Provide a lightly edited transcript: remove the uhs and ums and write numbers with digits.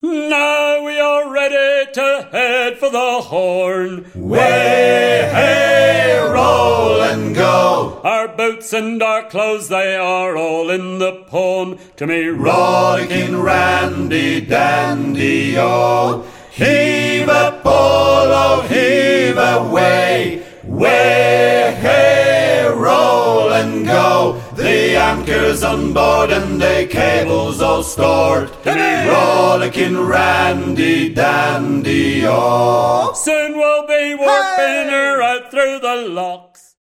Now we are ready to head for the Horn. Way, hey, roll and go. Our boots and our clothes, they are all in the pond. To me, rollicking randy dandy, oh. Heave a polo, heave away. Way, hey, roll and go. The anchor's on board and the cable's all stored. Rollicking randy dandy, oh. soon we'll be warping her out through the lock.